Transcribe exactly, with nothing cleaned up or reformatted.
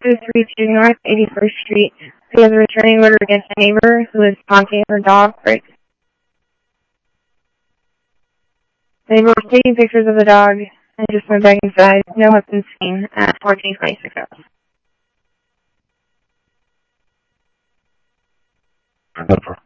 two three two North eighty-first Street. He has a restraining order against a neighbor who is taunting her dog. Right. The neighbor was taking pictures of the dog and just went back inside. No weapons seen at fourteen twenty-six hours.